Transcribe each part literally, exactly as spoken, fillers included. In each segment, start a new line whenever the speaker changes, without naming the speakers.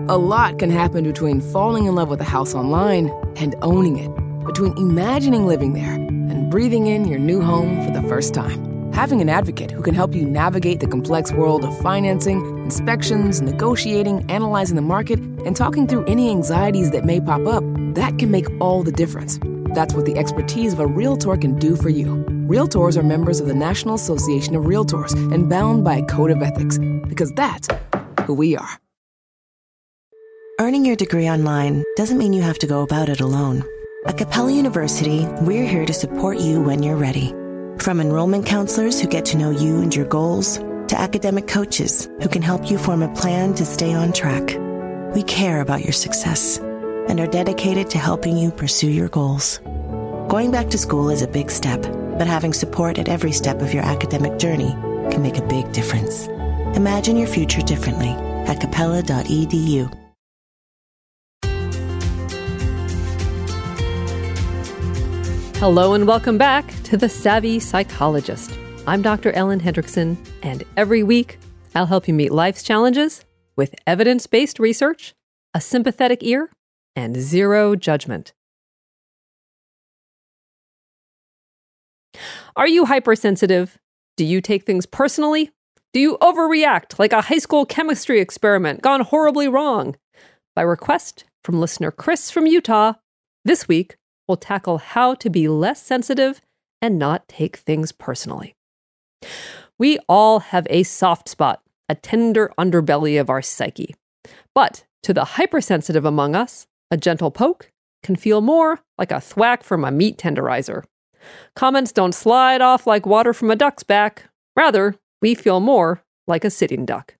A lot can happen between falling in love with a house online and owning it, between imagining living there and breathing in your new home for the first time. Having an advocate who can help you navigate the complex world of financing, inspections, negotiating, analyzing the market, and talking through any anxieties that may pop up, that can make all the difference. That's what the expertise of a Realtor can do for you. Realtors are members of the National Association of Realtors and bound by a code of ethics, because that's who we are.
Earning your degree online doesn't mean you have to go about it alone. At Capella University, we're here to support you when you're ready. From enrollment counselors who get to know you and your goals, to academic coaches who can help you form a plan to stay on track. We care about your success and are dedicated to helping you pursue your goals. Going back to school is a big step, but having support at every step of your academic journey can make a big difference. Imagine your future differently at capella dot e d u.
Hello and welcome back to The Savvy Psychologist. I'm Doctor Ellen Hendrickson, and every week I'll help you meet life's challenges with evidence-based research, a sympathetic ear, and zero judgment. Are you hypersensitive? Do you take things personally? Do you overreact like a high school chemistry experiment gone horribly wrong? By request from listener Chris from Utah, this week we'll tackle how to be less sensitive and not take things personally. We all have a soft spot, a tender underbelly of our psyche. But to the hypersensitive among us, a gentle poke can feel more like a thwack from a meat tenderizer. Comments don't slide off like water from a duck's back. Rather, we feel more like a sitting duck.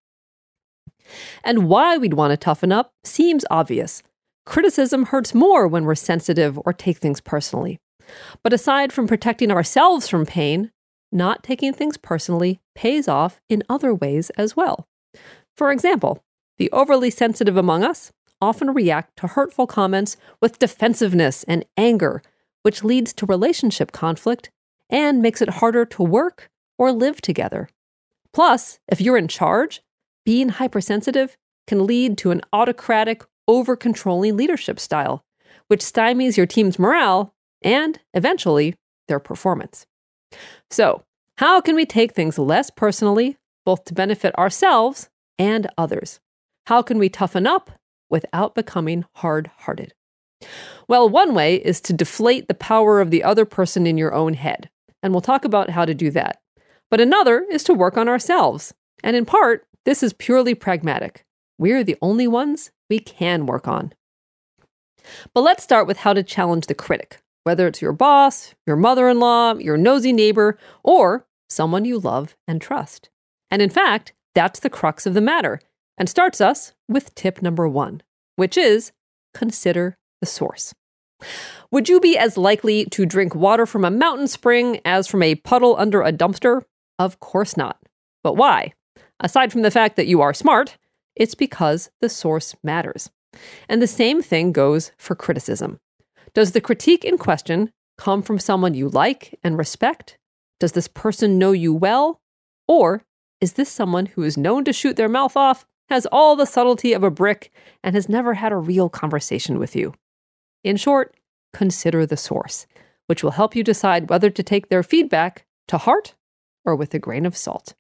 And why we'd want to toughen up seems obvious. Criticism hurts more when we're sensitive or take things personally. But aside from protecting ourselves from pain, not taking things personally pays off in other ways as well. For example, the overly sensitive among us often react to hurtful comments with defensiveness and anger, which leads to relationship conflict and makes it harder to work or live together. Plus, if you're in charge, being hypersensitive can lead to an autocratic, over-controlling leadership style, which stymies your team's morale and, eventually, their performance. So, how can we take things less personally, both to benefit ourselves and others? How can we toughen up without becoming hard-hearted? Well, one way is to deflate the power of the other person in your own head, and we'll talk about how to do that. But another is to work on ourselves, and in part, this is purely pragmatic. We're the only ones we can work on. But let's start with how to challenge the critic, whether it's your boss, your mother-in-law, your nosy neighbor, or someone you love and trust. And in fact, that's the crux of the matter, and starts us with tip number one, which is consider the source. Would you be as likely to drink water from a mountain spring as from a puddle under a dumpster? Of course not. But why? Aside from the fact that you are smart, it's because the source matters. And the same thing goes for criticism. Does the critique in question come from someone you like and respect? Does this person know you well? Or is this someone who is known to shoot their mouth off, has all the subtlety of a brick, and has never had a real conversation with you? In short, consider the source, which will help you decide whether to take their feedback to heart or with a grain of salt.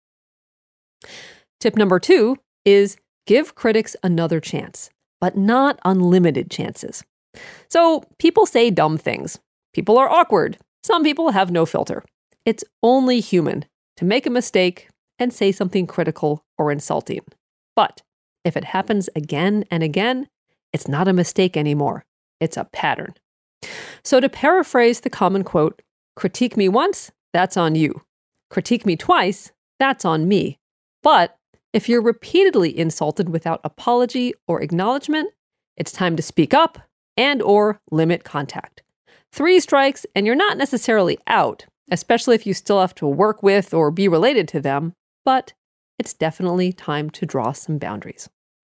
Tip number two is give critics another chance, but not unlimited chances. So people say dumb things. People are awkward. Some people have no filter. It's only human to make a mistake and say something critical or insulting. But if it happens again and again, it's not a mistake anymore. It's a pattern. So to paraphrase the common quote, critique me once, that's on you. Critique me twice, that's on me. But if you're repeatedly insulted without apology or acknowledgement, it's time to speak up and or limit contact. Three strikes and you're not necessarily out, especially if you still have to work with or be related to them, but it's definitely time to draw some boundaries.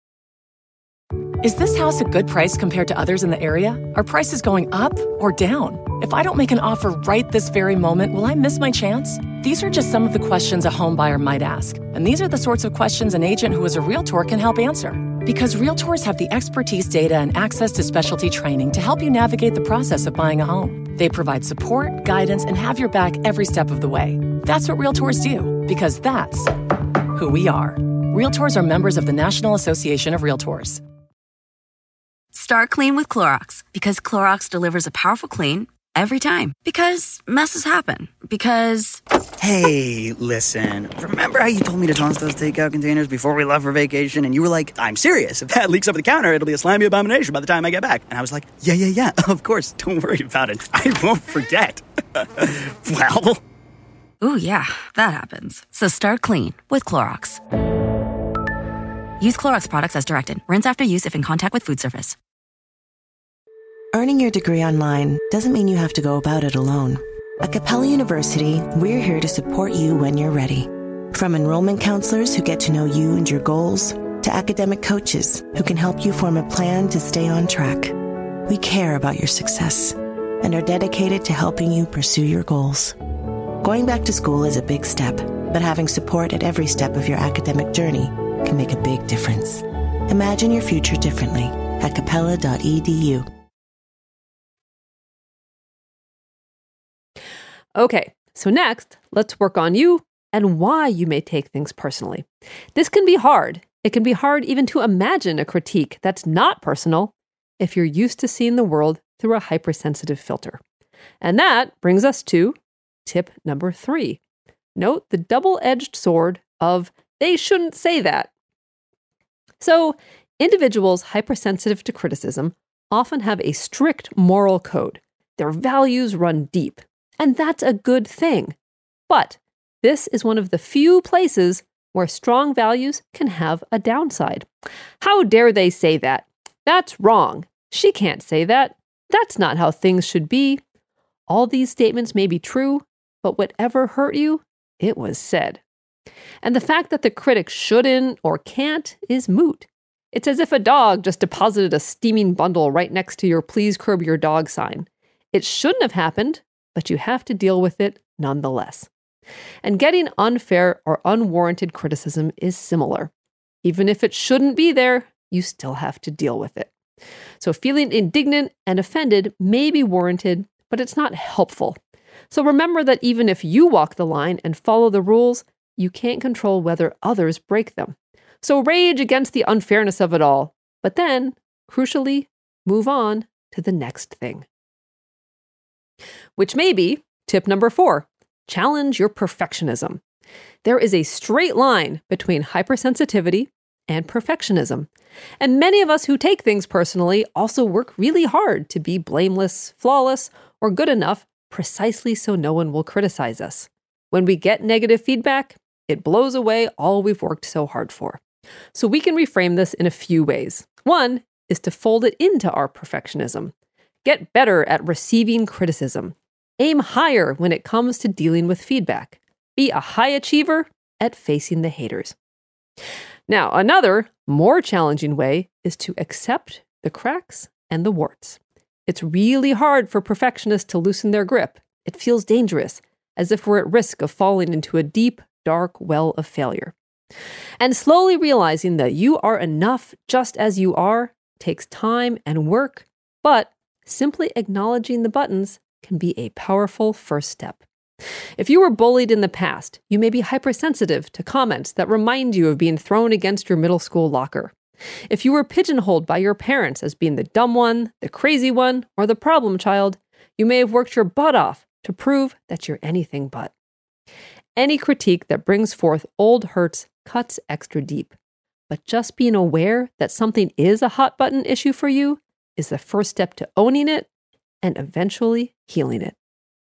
Is this house a good price compared to others in the area? Are prices going up or down? If I don't make an offer right this very moment, will I miss my chance? These are just some of the questions a home buyer might ask. And these are the sorts of questions an agent who is a realtor can help answer. Because Realtors have the expertise, data, and access to specialty training to help you navigate the process of buying a home. They provide support, guidance, and have your back every step of the way. That's what Realtors do, because that's who we are. Realtors are members of the National Association of Realtors.
Start clean with Clorox, because Clorox delivers a powerful clean every time. Because messes happen. Because...
Hey, listen. Remember how you told me to toss those takeout containers before we left for vacation? And you were like, I'm serious. If that leaks over the counter, it'll be a slimy abomination by the time I get back. And I was like, yeah, yeah, yeah, of course. Don't worry about it. I won't forget. Well...
Ooh, yeah, that happens. So start clean with Clorox. Use Clorox products as directed. Rinse after use if in contact with food surface.
Earning your degree online doesn't mean you have to go about it alone. At Capella University, we're here to support you when you're ready. From enrollment counselors who get to know you and your goals, to academic coaches who can help you form a plan to stay on track. We care about your success and are dedicated to helping you pursue your goals. Going back to school is a big step, but having support at every step of your academic journey can make a big difference. Imagine your future differently at capella dot e d u.
Okay, so next, let's work on you and why you may take things personally. This can be hard. It can be hard even to imagine a critique that's not personal if you're used to seeing the world through a hypersensitive filter. And that brings us to tip number three. Note the double-edged sword of they shouldn't say that. So, individuals hypersensitive to criticism often have a strict moral code. Their values run deep. And that's a good thing. But this is one of the few places where strong values can have a downside. How dare they say that? That's wrong. She can't say that. That's not how things should be. All these statements may be true, but whatever hurt you, it was said. And the fact that the critic shouldn't or can't is moot. It's as if a dog just deposited a steaming bundle right next to your please curb your dog sign. It shouldn't have happened, but you have to deal with it nonetheless. And getting unfair or unwarranted criticism is similar. Even if it shouldn't be there, you still have to deal with it. So feeling indignant and offended may be warranted, but it's not helpful. So remember that even if you walk the line and follow the rules, you can't control whether others break them. So rage against the unfairness of it all, but then, crucially, move on to the next thing. Which may be tip number four, challenge your perfectionism. There is a straight line between hypersensitivity and perfectionism. And many of us who take things personally also work really hard to be blameless, flawless, or good enough precisely so no one will criticize us. When we get negative feedback, it blows away all we've worked so hard for. So we can reframe this in a few ways. One is to fold it into our perfectionism. Get better at receiving criticism. Aim higher when it comes to dealing with feedback. Be a high achiever at facing the haters. Now, another, more challenging way is to accept the cracks and the warts. It's really hard for perfectionists to loosen their grip. It feels dangerous, as if we're at risk of falling into a deep, dark well of failure. And slowly realizing that you are enough just as you are takes time and work, but simply acknowledging the buttons can be a powerful first step. If you were bullied in the past, you may be hypersensitive to comments that remind you of being thrown against your middle school locker. If you were pigeonholed by your parents as being the dumb one, the crazy one, or the problem child, you may have worked your butt off to prove that you're anything but. Any critique that brings forth old hurts cuts extra deep. But just being aware that something is a hot button issue for you is the first step to owning it and eventually healing it.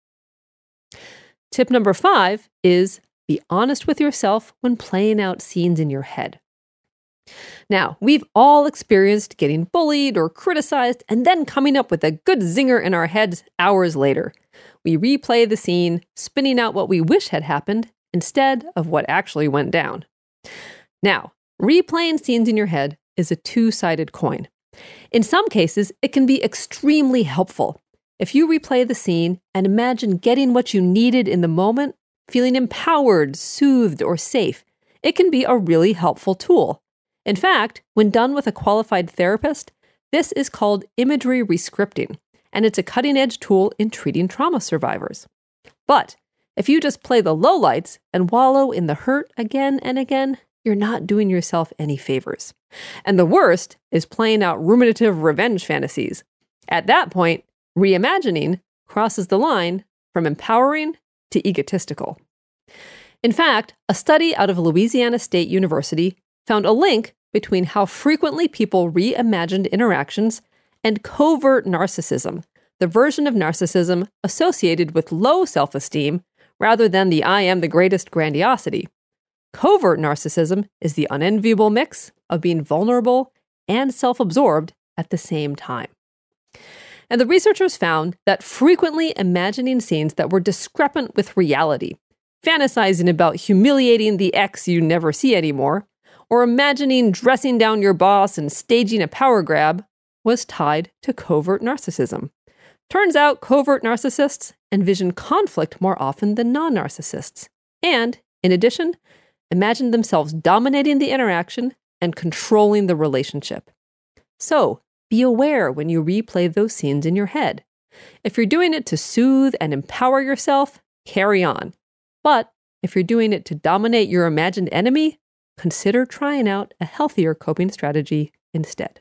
Tip number five is be honest with yourself when playing out scenes in your head. Now, we've all experienced getting bullied or criticized and then coming up with a good zinger in our heads hours later. We replay the scene, spinning out what we wish had happened instead of what actually went down. Now, replaying scenes in your head is a two-sided coin. In some cases, it can be extremely helpful. If you replay the scene and imagine getting what you needed in the moment, feeling empowered, soothed, or safe, it can be a really helpful tool. In fact, when done with a qualified therapist, this is called imagery rescripting, and it's a cutting-edge tool in treating trauma survivors. But if you just play the lowlights and wallow in the hurt again and again, you're not doing yourself any favors. And the worst is playing out ruminative revenge fantasies. At that point, reimagining crosses the line from empowering to egotistical. In fact, a study out of Louisiana State University found a link between how frequently people reimagined interactions and covert narcissism, the version of narcissism associated with low self-esteem rather than the I am the greatest grandiosity. Covert narcissism is the unenviable mix of being vulnerable and self-absorbed at the same time. And the researchers found that frequently imagining scenes that were discrepant with reality, fantasizing about humiliating the ex you never see anymore, or imagining dressing down your boss and staging a power grab, was tied to covert narcissism. Turns out covert narcissists envision conflict more often than non-narcissists, and, in addition, imagine themselves dominating the interaction and controlling the relationship. So, be aware when you replay those scenes in your head. If you're doing it to soothe and empower yourself, carry on. But if you're doing it to dominate your imagined enemy, consider trying out a healthier coping strategy instead.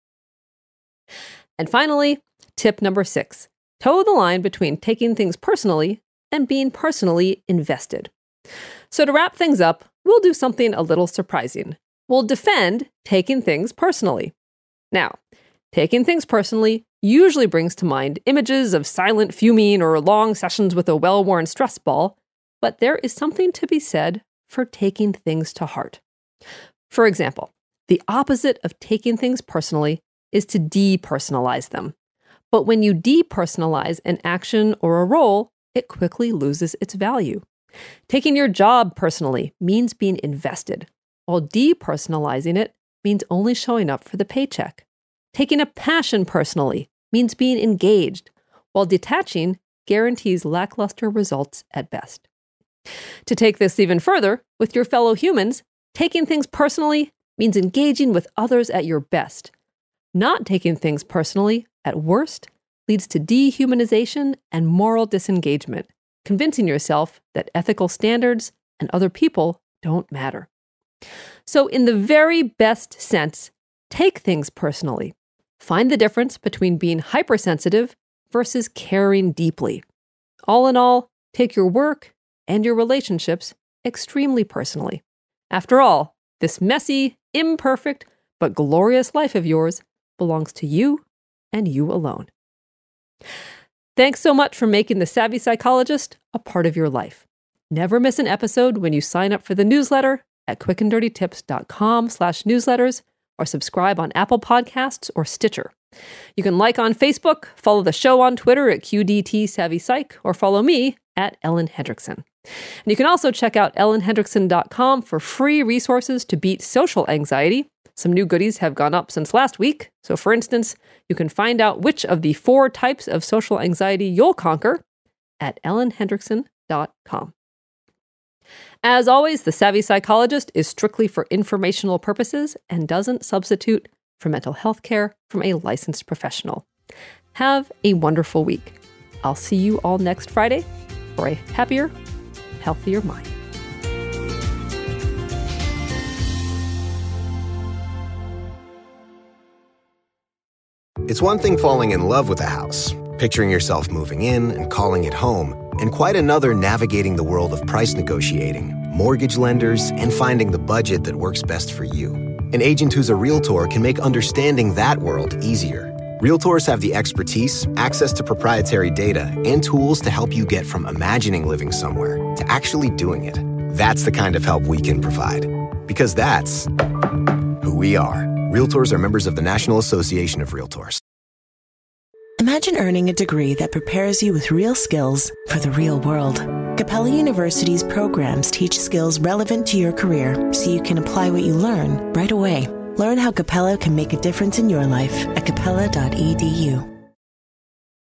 And finally, tip number six, toe the line between taking things personally and being personally invested. So to wrap things up, we'll do something a little surprising. We'll defend taking things personally. Now, taking things personally usually brings to mind images of silent fuming or long sessions with a well-worn stress ball, but there is something to be said for taking things to heart. For example, the opposite of taking things personally is to depersonalize them. But when you depersonalize an action or a role, it quickly loses its value. Taking your job personally means being invested, while depersonalizing it means only showing up for the paycheck. Taking a passion personally means being engaged, while detaching guarantees lackluster results at best. To take this even further, with your fellow humans, taking things personally means engaging with others at your best. Not taking things personally, at worst, leads to dehumanization and moral disengagement, convincing yourself that ethical standards and other people don't matter. So in the very best sense, take things personally. Find the difference between being hypersensitive versus caring deeply. All in all, take your work and your relationships extremely personally. After all, this messy, imperfect, but glorious life of yours belongs to you and you alone. Thanks so much for making The Savvy Psychologist a part of your life. Never miss an episode when you sign up for the newsletter at quickanddirtytips.com slash newsletters or subscribe on Apple Podcasts or Stitcher. You can like on Facebook, follow the show on Twitter at Q D T Savvy Psych, or follow me at Ellen Hendrickson. And you can also check out ellen hendrickson dot com for free resources to beat social anxiety. Some new goodies have gone up since last week. So for instance, you can find out which of the four types of social anxiety you'll conquer at ellen hendrickson dot com. As always, The Savvy Psychologist is strictly for informational purposes and doesn't substitute for mental health care from a licensed professional. Have a wonderful week. I'll see you all next Friday for a happier, healthier mind.
It's one thing falling in love with a house, picturing yourself moving in and calling it home, and quite another navigating the world of price negotiating, mortgage lenders, and finding the budget that works best for you. An agent who's a Realtor can make understanding that world easier. Realtors have the expertise, access to proprietary data, and tools to help you get from imagining living somewhere to actually doing it. That's the kind of help we can provide. Because that's who we are. Realtors are members of the National Association of Realtors.
Imagine earning a degree that prepares you with real skills for the real world. Capella University's programs teach skills relevant to your career so you can apply what you learn right away. Learn how Capella can make a difference in your life at capella dot e d u.